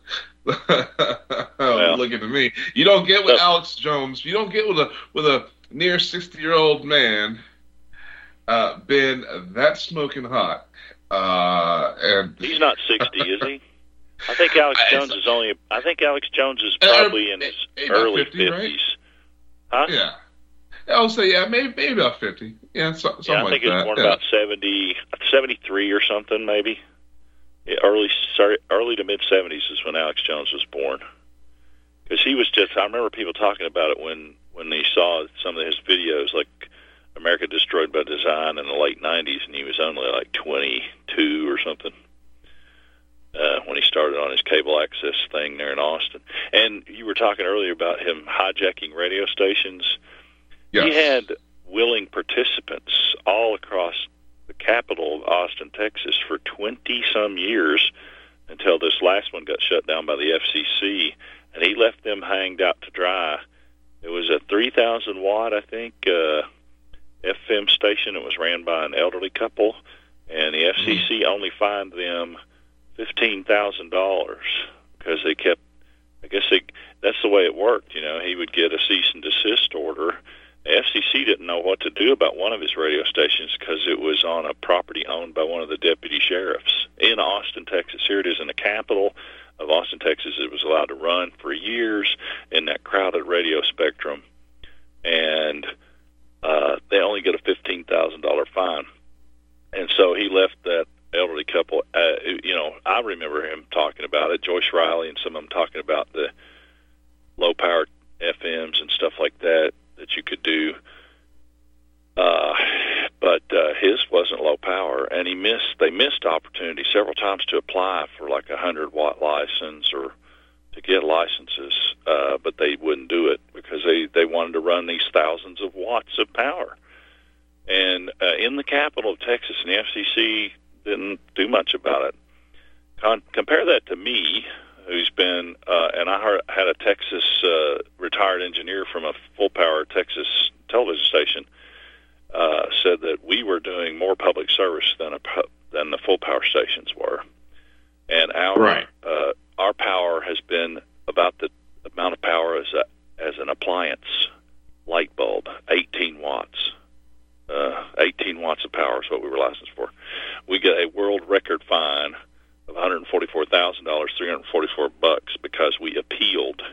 Well, looking at me, you don't get with Alex Jones. You don't get with a with a near sixty year old man, uh, been that smoking hot. Uh, and he's not sixty, is he? I think Alex Jones is only. I think Alex Jones is probably in his early fifties. Right? Huh? Yeah, I would say yeah, maybe maybe about fifty. Yeah, so, something yeah, I like think he was that. born yeah. about seventy, seventy-three or something, maybe. Yeah, early, sorry, early to mid seventies is when Alex Jones was born. Because he was just, I remember people talking about it when when they saw some of his videos, like America Destroyed by Design in the late nineties, and he was only like twenty-two or something. Uh, when he started on his cable access thing there in Austin. And you were talking earlier about him hijacking radio stations. Yes. He had willing participants all across the capital of Austin, Texas for twenty-some years until this last one got shut down by the F C C, and he left them hanged out to dry. It was a three thousand watt, I think, uh, F M station. It was ran by an elderly couple, and the F C C mm-hmm. only fined them fifteen thousand dollars because they kept, I guess they, that's the way it worked. You know, he would get a cease and desist order. The F C C didn't know what to do about one of his radio stations because it was on a property owned by one of the deputy sheriffs in Austin, Texas. Here it is in the capital of Austin, Texas. It was allowed to run for years in that crowded radio spectrum, and uh, they only get a fifteen thousand dollars fine. And so he left that elderly couple. Uh, you know, I, I remember him talking about it. Joyce Riley and some of them talking about the low power F Ms and stuff like that that you could do. Uh, but uh, his wasn't low power, and he missed. They missed opportunity several times to apply for like a hundred watt license or to get licenses, uh, but they wouldn't do it because they, they wanted to run these thousands of watts of power. And uh, in the capital of Texas, and the F C C didn't do much about it. Con- compare that to me, who's been, uh, and I heard, had a Texas uh, retired engineer from a full-power Texas television station uh, said that we were doing more public service than a pu- than the full-power stations were. And our right. uh, our power has been about the amount of power as a, as an appliance light bulb, eighteen watts. Uh, eighteen watts of power is what we were licensed for. We get a world record fine of one hundred forty-four thousand dollars, three hundred forty-four bucks, because we appealed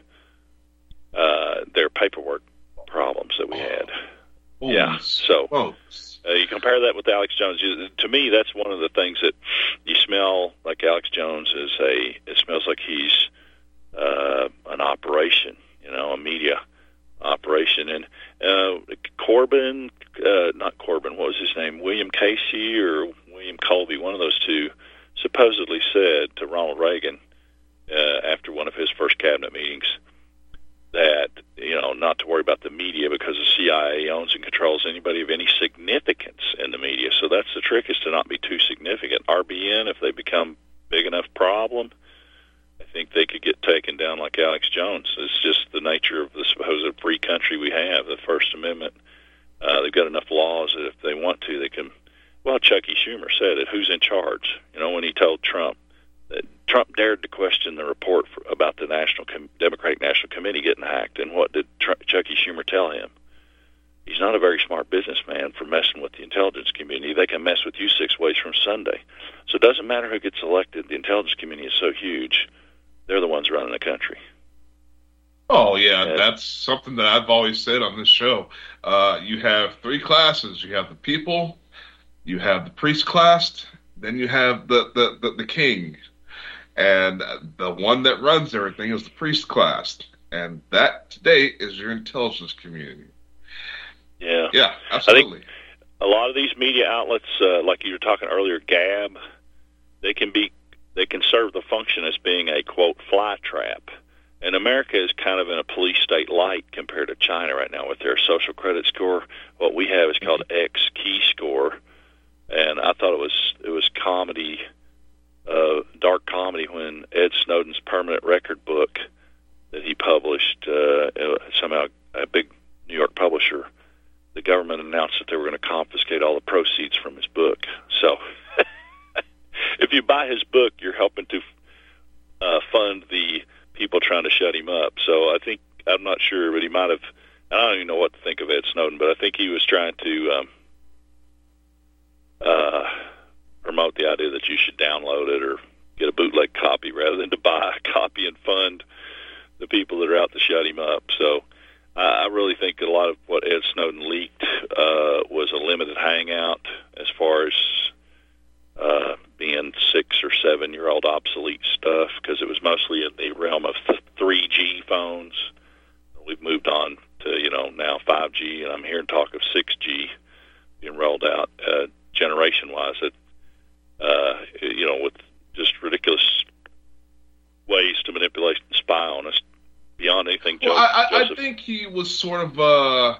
uh, their paperwork problems that we had. Oh, yeah, so oh. Uh, you compare that with Alex Jones. You, to me, that's one of the things that you smell like Alex Jones is a. It smells like he's uh, an operation, you know, a media operation. And uh, Corbin, uh, not Corbin, what was his name? William Casey or William Colby, one of those two, supposedly said to Ronald Reagan uh, after one of his first cabinet meetings that, you know, not to worry about the media because the C I A owns and controls anybody of any significance in the media. So that's the trick, is to not be too significant. R B N, if they become big enough problem, I think they could get taken down like Alex Jones. It's just the nature of the supposed free country we have, the First Amendment. Uh, they've got enough laws that if they want to, they can. Well, Chucky Schumer said it. Who's in charge? You know, when he told Trump that Trump dared to question the report for, about the National Com- Democratic National Committee getting hacked, and what did Tr- Chucky Schumer tell him? He's not a very smart businessman for messing with the intelligence community. They can mess with you six ways from Sunday. So it doesn't matter who gets elected. The intelligence community is so huge. They're the ones running the country. Oh, yeah, and, that's something that I've always said on this show. Uh, you have three classes. You have the people, you have the priest class, then you have the, the, the, the king. And the one that runs everything is the priest class. And that, today, is your intelligence community. Yeah. Yeah, absolutely. I think a lot of these media outlets, uh, like you were talking earlier, Gab, they can be they can serve the function as being a, quote, fly trap. And America is kind of in a police state light compared to China right now with their social credit score. What we have is called X Key Score. And I thought it was it was comedy, uh, dark comedy, when Ed Snowden's permanent record book that he published, uh, somehow a big New York publisher, the government announced that they were going to confiscate all the proceeds from his book. So if you buy his book, you're helping to uh, fund the people trying to shut him up. So I think, I'm not sure, but he might have, I don't even know what to think of Ed Snowden, but I think he was trying to um, uh, promote the idea that you should download it or get a bootleg copy rather than to buy a copy and fund the people that are out to shut him up. So I really think that a lot of what Ed Snowden leaked uh, was a limited hangout as far as uh, being six or seven year old obsolete stuff, because it was mostly in the realm of three G phones. We've moved on to, you know, now five G, and I'm hearing talk of six G being rolled out uh, generation wise. That uh, you know, with just ridiculous ways to manipulate and spy on us beyond anything. Well, Joseph, I, I, Joseph. I think he was sort of. Uh,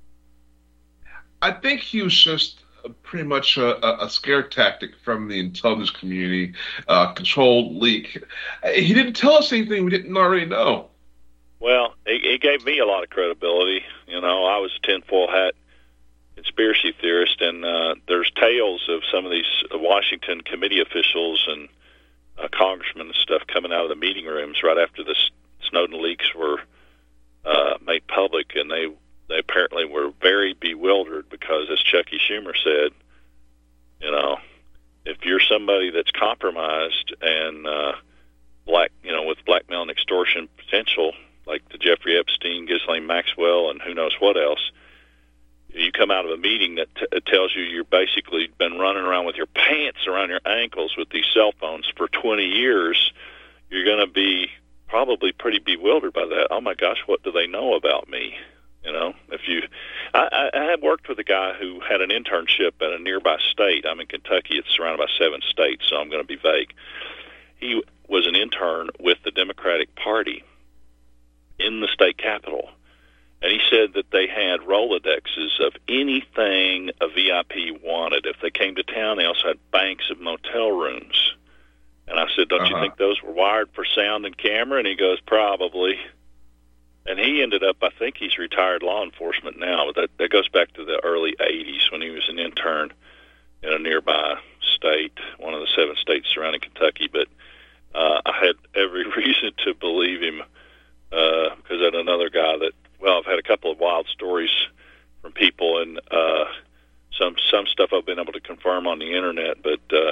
I think he was just pretty much a, a scare tactic from the intelligence community, uh, controlled leak. He didn't tell us anything we didn't already know. Well, it, it gave me a lot of credibility. You know, I was a tinfoil hat conspiracy theorist, and uh, there's tales of some of these Washington committee officials and uh, congressmen and stuff coming out of the meeting rooms right after the Snowden leaks were uh, made public, and they they apparently were very bewildered because, as Chucky Schumer said, you know, if you're somebody that's compromised and uh, black, you know, with blackmail and extortion potential, like the Jeffrey Epstein, Ghislaine Maxwell, and who knows what else, You come out of a meeting that t- tells you you're basically been running around with your pants around your ankles with these cell phones for twenty years. You're going to be probably pretty bewildered by that. Oh my gosh, what do they know about me? You know, if you, I, I had worked with a guy who had an internship at a nearby state. I'm in Kentucky. It's surrounded by seven states, so I'm going to be vague. He was an intern with the Democratic Party in the state capitol, and he said that they had Rolodexes of anything a V I P wanted. If they came to town, they also had banks of motel rooms. And I said, don't uh-huh. you think those were wired for sound and camera? And he goes, probably. And he ended up, I think he's retired law enforcement now, but that, that goes back to the early eighties when he was an intern in a nearby state, one of the seven states surrounding Kentucky. But uh, I had every reason to believe him because uh, I had another guy that, well, I've had a couple of wild stories from people, and uh, some some stuff I've been able to confirm on the internet, but uh,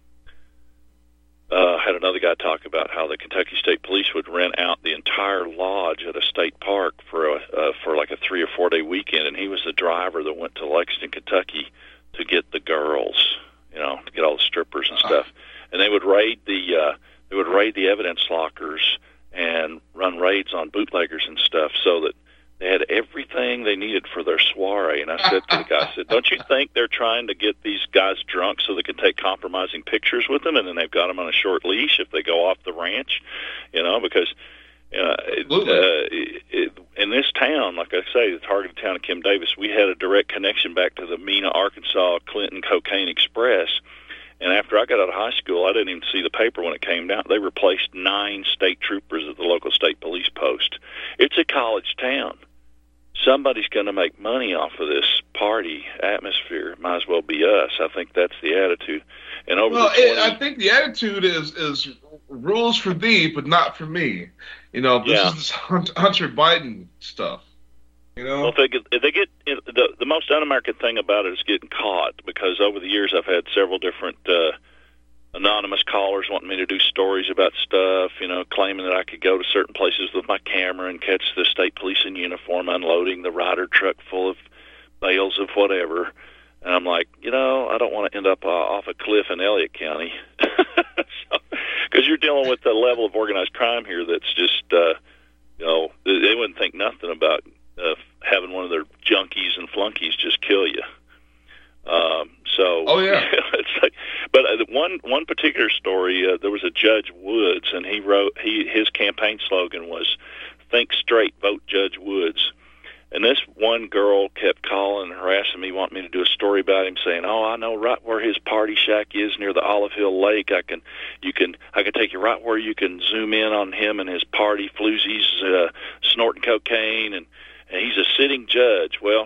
uh, I had another guy talk about how the Kentucky State Police would rent out the entire lodge at a state park for a, uh, for like a three or four day weekend, and he was the driver that went to Lexington, Kentucky to get the girls, you know, to get all the strippers and stuff. And they would raid the uh, they would raid the evidence lockers and run raids on bootleggers and stuff, so that they had everything they needed for their soiree. And I said to the guy, I said, don't you think they're trying to get these guys drunk so they can take compromising pictures with them, and then they've got them on a short leash if they go off the ranch? You know, because uh, it, uh, it, in this town, like I say, the targeted town of Kim Davis, we had a direct connection back to the Mena, Arkansas, Clinton Cocaine Express. And after I got out of high school, I didn't even see the paper when it came down. They replaced nine state troopers at the local state police post. It's a college town. Somebody's going to make money off of this party atmosphere. It might as well be us. I think that's the attitude. And over well, the twenty, it, I think the attitude is is rules for thee, but not for me. You know, this yeah. is this Hunter Biden stuff. You know, well, if they get, if they get the the most un-American thing about it is getting caught, because over the years I've had several different uh, anonymous callers wanting me to do stories about stuff, you know, claiming that I could go to certain places with my camera and catch the state police in uniform unloading the Ryder truck full of bales of whatever. And I'm like, you know, I don't want to end up uh, off a cliff in Elliott County, because so, you're dealing with the level of organized crime here that's just, uh, you know, they wouldn't think nothing about Uh, having one of their junkies and flunkies just kill you. Um, so, oh yeah. It's like, but uh, one one particular story, uh, there was a Judge Woods, and he wrote he his campaign slogan was "Think straight, vote Judge Woods." And this one girl kept calling and harassing me, wanting me to do a story about him, saying, "Oh, I know right where his party shack is near the Olive Hill Lake. I can, you can, I can take you right where you can zoom in on him and his party floozies, uh, snorting cocaine and." And he's a sitting judge. Well,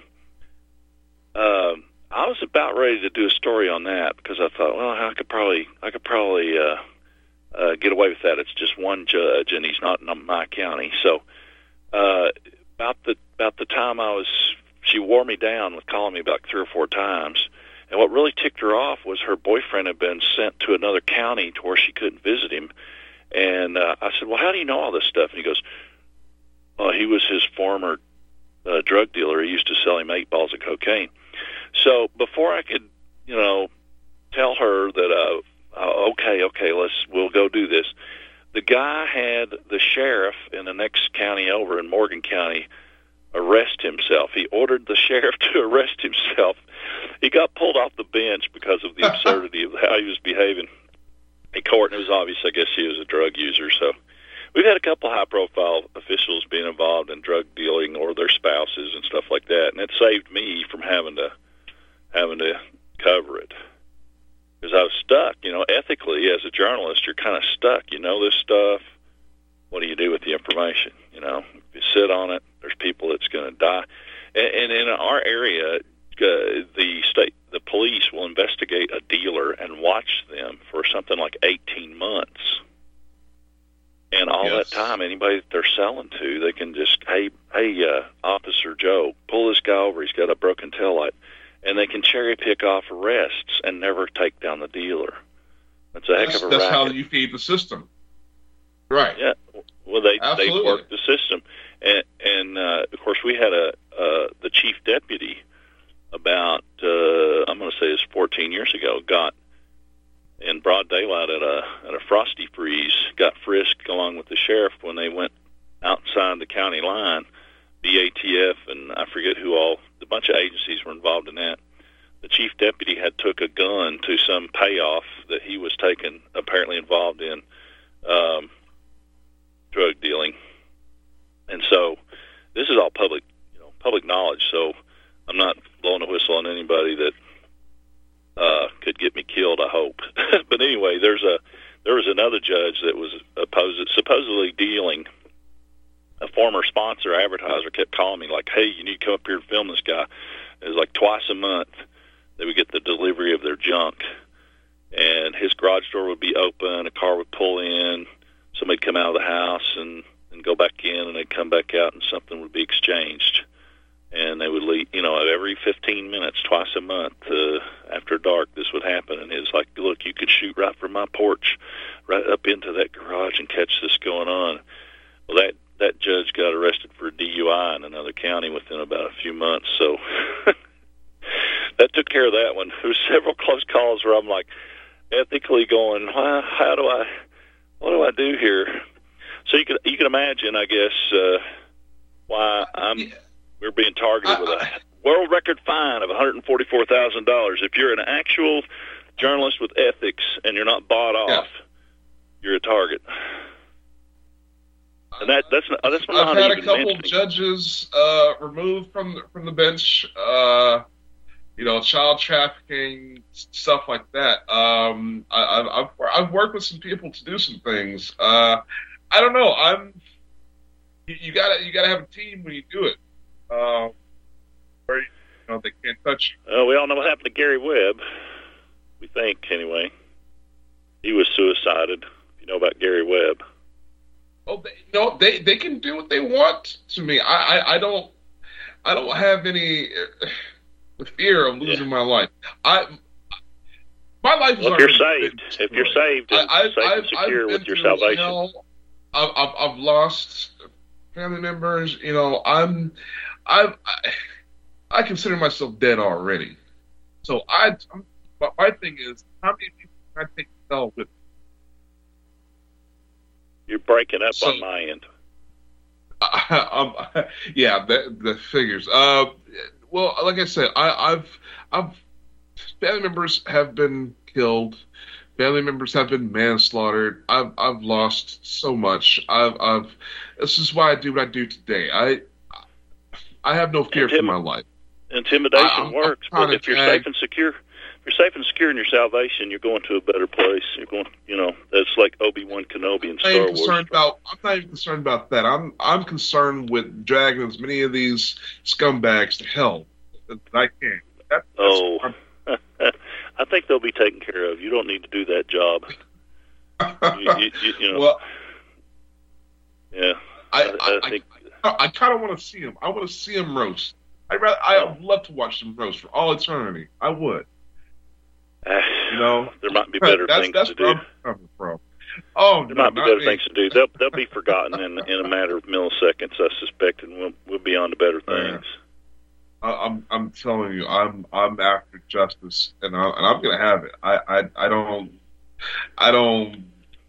um, I was about ready to do a story on that, because I thought, well, I could probably, I could probably uh, uh, get away with that. It's just one judge, and he's not in my county. So, uh, about the about the time I was, she wore me down with calling me about three or four times. And what really ticked her off was her boyfriend had been sent to another county to where she couldn't visit him. And uh, I said, well, how do you know all this stuff? And he goes, well, he was his former Uh, drug dealer. He used to sell him eight balls of cocaine. So before I could, you know, tell her that, uh, uh, okay, okay, let's, we'll go do this, the guy had the sheriff in the next county over in Morgan County arrest himself. He ordered the sheriff to arrest himself. He got pulled off the bench because of the absurdity of how he was behaving in court, and it was obvious, I guess, he was a drug user. So we've had a couple of high-profile officials being involved in drug dealing or their spouses and stuff like that, and it saved me from having to having to cover it, because I was stuck. You know, ethically, as a journalist, you're kind of stuck. You know this stuff. What do you do with the information? You know, if you sit on it, there's people that's going to die. And, and in our area, uh, the state, the police will investigate a dealer and watch them for something like eighteen months. And all yes. that time, anybody that they're selling to, they can just, hey, hey, uh, Officer Joe, pull this guy over. He's got a broken taillight. And they can cherry pick off arrests and never take down the dealer. That's a heck that's, of a That's racket. how you feed the system. Right. Yeah. Well, they Absolutely. they work the system. And, and uh, of course, we had a uh, the chief deputy about, uh, I'm going to say it's fourteen years ago, got in broad daylight at a at a Frosty Freeze, got frisked along with the sheriff when they went outside the county line. B A T F and I forget who all, a bunch of agencies were involved in that. The chief deputy had took a gun to some payoff that he was taken, apparently involved in um, drug dealing. And so this is all public, you know, public knowledge. So I'm not blowing a whistle on anybody that uh, could get me killed, I hope. But anyway, there's a there was another judge that was opposed, supposedly dealing. A former sponsor, advertiser, kept calling me like, hey, you need to come up here and film this guy. It was like twice a month they would get the delivery of their junk. And his garage door would be open, a car would pull in, somebody'd come out of the house and, and go back in, and they'd come back out and something would be exchanged. And they would leave, you know, every fifteen minutes, twice a month, uh, after dark, this would happen. And it was like, look, you could shoot right from my porch, right up into that garage and catch this going on. Well, that that judge got arrested for D U I in another county within about a few months. So that took care of that one. There were several close calls where I'm like ethically going, how, how do I, what do I do here? So you can you can imagine, I guess, uh, why I'm yeah. we're being targeted I, with a world record fine of one hundred forty-four thousand dollars. If you're an actual journalist with ethics and you're not bought off, yeah. you're a target. And that, that's not, that's not I've had a couple judges uh, removed from the, from the bench, uh, you know, child trafficking, stuff like that. Um, I, I've I've worked with some people to do some things. Uh, I don't know. I'm you, you gotta you gotta have a team when you do it. Uh, where you know they can't touch you. Well, we all know what happened to Gary Webb. We think anyway. He was suicided. If you know about Gary Webb. Oh, they, no, they they can do what they want to me. I, I, I don't I don't have any uh, fear of losing yeah. my life. I my life is well, if you're saved. If you're saved, and I, safe I've, and secure I've with your through, salvation. You know, I've, I've I've lost family members. You know, I'm I've I, I consider myself dead already. So I but my thing is, how many people can I take the hell with? You're breaking up so, on my end. Uh, um, yeah, the, the figures. Uh, well, like I said, I, I've, I've, family members have been killed. Family members have been manslaughtered. I've, I've lost so much. I've, I've. This is why I do what I do today. I, I have no fear Intim- for my life. Intimidation I, I'm, works, I'm but if you're safe and secure. If you're safe and secure in your salvation, you're going to a better place. You're going, you know, that's like Obi-Wan Kenobi in Star I'm Wars. Concerned about, I'm not even concerned about that. I'm I'm concerned with dragging as many of these scumbags to hell as I can. That, oh, I think they'll be taken care of. You don't need to do that job. you, you, you, you know, well, yeah, I I, I, I think I, I kind of want to see them. I want to see them roast. I rather I would love to watch them roast for all eternity. I would. You know, there might be better that's, things that's to do. Where I'm coming from. Oh, there no, might be better me. things to do. They'll they'll be forgotten in in a matter of milliseconds, I suspect, and we'll we'll be on to better things. I, I'm I'm telling you, I'm I'm after justice, and I and I'm gonna have it. I I, I don't I don't.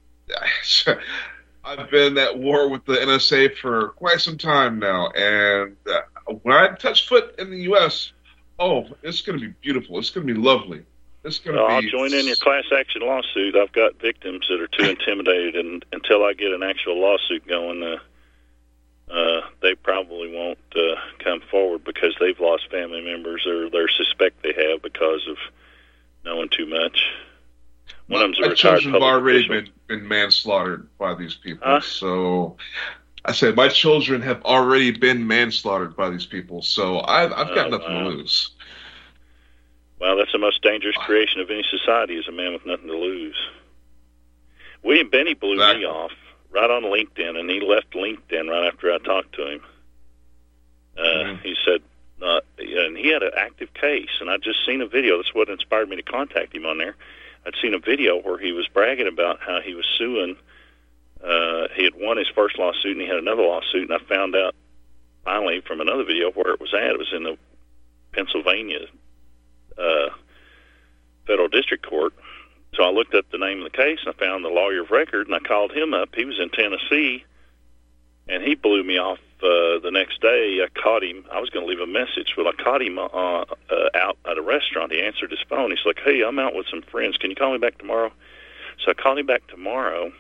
I've been at war with the N S A for quite some time now, and uh, when I touch foot in the U S, oh, it's gonna be beautiful. It's gonna be lovely. It's going to well, be... I'll join in your class action lawsuit. I've got victims that are too intimidated, and until I get an actual lawsuit going, uh, uh, they probably won't uh, come forward because they've lost family members or they suspect they have because of knowing too much. One of them's a retired children have already official. been, been manslaughtered by these people. Huh? So I said my children have already been manslaughtered by these people. So I've, I've got oh, nothing wow. to lose. Well, that's the most dangerous creation of any society is a man with nothing to lose. William Benny blew exactly. me off right on LinkedIn, and he left LinkedIn right after I talked to him. Uh, mm-hmm. He said, uh, and he had an active case, and I'd just seen a video. That's what inspired me to contact him on there. I'd seen a video where he was bragging about how he was suing. Uh, he had won his first lawsuit, and he had another lawsuit, and I found out finally from another video where it was at. It was in the Pennsylvania uh, Federal District Court. So I looked up the name of the case, and I found the lawyer of record, and I called him up. He was in Tennessee, and he blew me off uh, the next day. I caught him. I was going to leave a message, but I caught him uh, uh, out at a restaurant. He answered his phone. He's like, hey, I'm out with some friends. Can you call me back tomorrow? So I called him back tomorrow.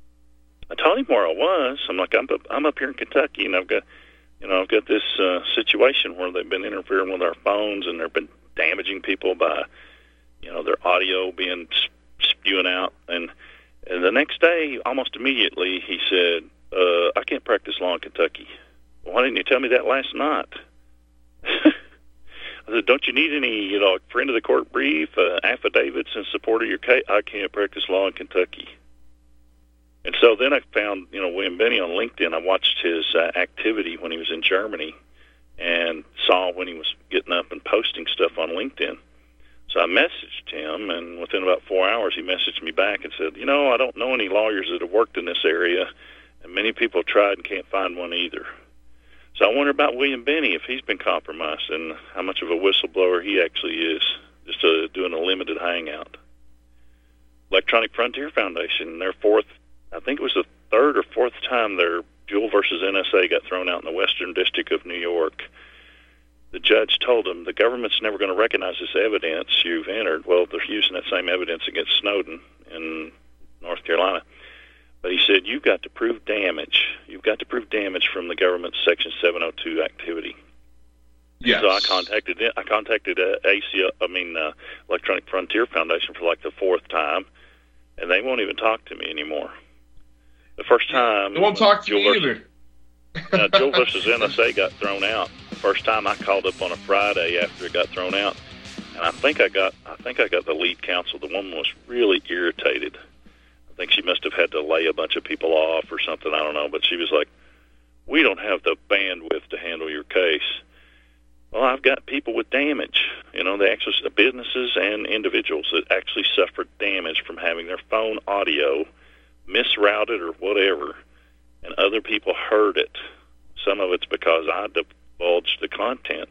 I told him where I was. I'm like, I'm up, I'm up here in Kentucky, and I've got, you know, I've got this uh, situation where they've been interfering with our phones, and they've been damaging people by, you know, their audio being spewing out. And, and the next day, almost immediately, he said, uh, I can't practice law in Kentucky. Well, why didn't you tell me that last night? I said, don't you need any, you know, friend of the court brief, uh, affidavits in support of your case? I can't practice law in Kentucky. And so then I found, you know, William Benny on LinkedIn. I watched his uh, activity when he was in Germany and saw when he was getting up and posting stuff on LinkedIn. So I messaged him, and within about four hours he messaged me back and said, you know, I don't know any lawyers that have worked in this area, and many people have tried and can't find one either. So I wonder about William Benny, if he's been compromised, and how much of a whistleblower he actually is, just uh, doing a limited hangout. Electronic Frontier Foundation, their fourth, I think it was the third or fourth time their Juul versus N S A got thrown out in the Western District of New York. The judge told them the government's never going to recognize this evidence you've entered. Well, they're using that same evidence against Snowden in North Carolina. But he said, you've got to prove damage. You've got to prove damage from the government's Section seven oh two activity. Yes. So I contacted I contacted uh, A C L, I mean uh, Electronic Frontier Foundation for like the fourth time, and they won't even talk to me anymore. The first time they won't talk to Juul me versus, either. uh, Juul versus N S A got thrown out. The first time I called up on a Friday after it got thrown out, and I think I got I think I got the lead counsel. The woman was really irritated. I think she must have had to lay a bunch of people off or something. I don't know, but she was like, "We don't have the bandwidth to handle your case." Well, I've got people with damage. You know, they actually businesses and individuals that actually suffered damage from having their phone audio misrouted or whatever, and other people heard it. Some of it's because I divulged the content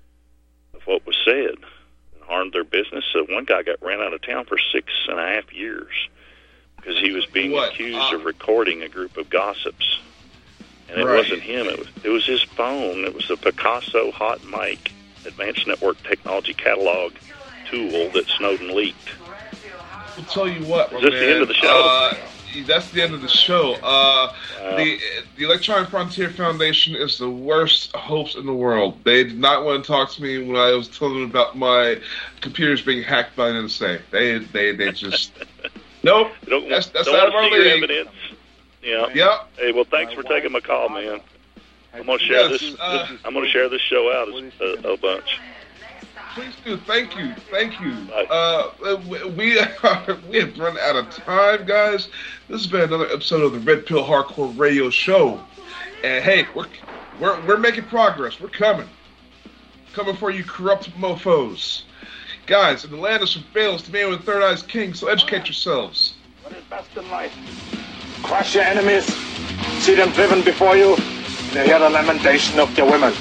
of what was said and harmed their business. So one guy got ran out of town for six and a half years because he was being what? accused uh, of recording a group of gossips. And it right. wasn't him. It was, it was his phone. It was the Picasso Hot Mic Advanced Network Technology Catalog tool that Snowden leaked. I'll tell you what, my Is this man, the end of the show? Uh, that's the end of the show. Uh, Wow. the the Electronic Frontier Foundation is the worst hosts in the world. They did not want to talk to me when I was telling them about my computers being hacked by N S A. They they they just nope. Don't, That's that's don't out of want our to see your league. evidence. Yeah. Yep. Hey, well, thanks for taking my call, man. I'm gonna share Yes, this, uh, this. I'm gonna share this show out a, a bunch. Please do. Thank you. Thank you. Right. Uh, we are, we have run out of time, guys. This has been another episode of the Red Pill Hardcore Radio Show. And hey, we're we're we're making progress. We're coming, coming for you, corrupt mofo's. Guys, in the land of surveillance, the man with the third eye is king. So educate yourselves. What is best in life? Crush your enemies, see them driven before you, and hear the lamentation of your women.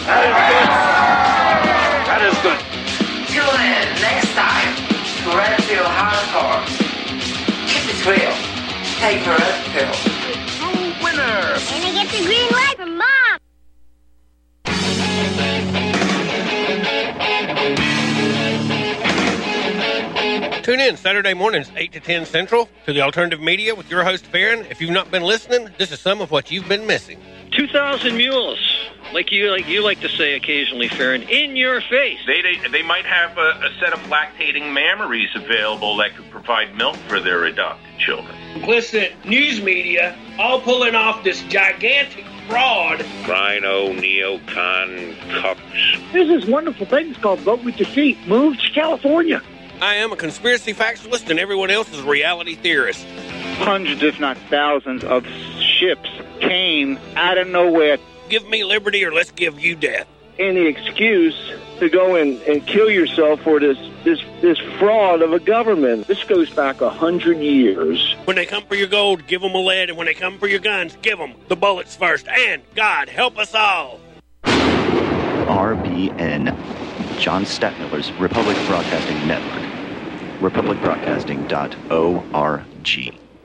That is good. Tune in next time to Red Pill Hardcore. Keep it real. Take the Red Pill. True winner. And I get the green light from Mom. Tune in Saturday mornings, eight to ten Central, to the Alternative Media with your host, Farron. If you've not been listening, this is some of what you've been missing. two thousand mules, like you like you like to say occasionally, Farron, in your face. They they, they might have a, a set of lactating mammaries available that could provide milk for their adopted children. Implicit news media all pulling off this gigantic fraud. Rhino, neocon, cucks. There's this wonderful thing called Vote with Your Feet. Move to California. I am a conspiracy factualist, and everyone else is a reality theorist. Hundreds, if not thousands, of ships came out of nowhere. Give me liberty or let's give you death. Any excuse to go and, and kill yourself for this, this this fraud of a government. This goes back a hundred years. When they come for your gold, give them a lead, and when they come for your guns, give them the bullets first. And God help us all. R B N, John Stadtmiller's Republic Broadcasting Network. republic broadcasting dot org.